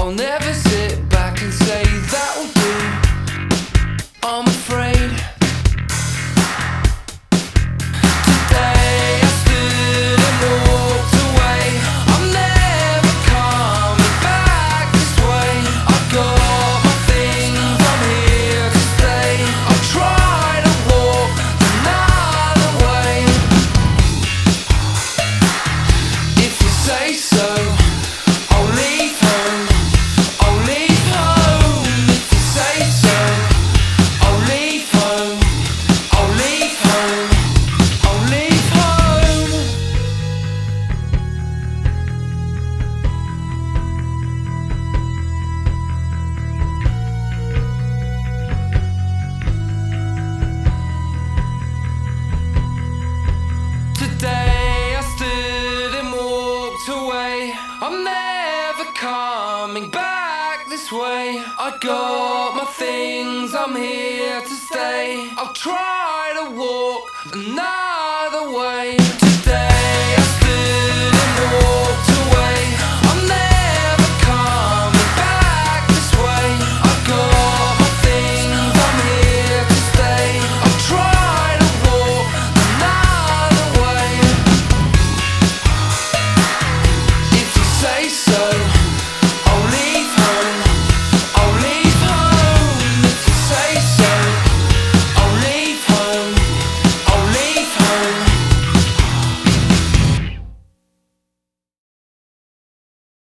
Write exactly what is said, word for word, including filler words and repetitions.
I'll never sit back and say that'll do. I'm afraid. Today I stood and walked away. I'm never coming back this way. I got my things, I'm here to stay. I'll try to walk another way. If you say so, I'll leave home. I'll leave home. If you say so, I'll leave home. I'll leave home. I'll leave home. Today I stood and walked away. I'm never coming back this way. I got my things, I'm here to stay. I'll try to walk another way.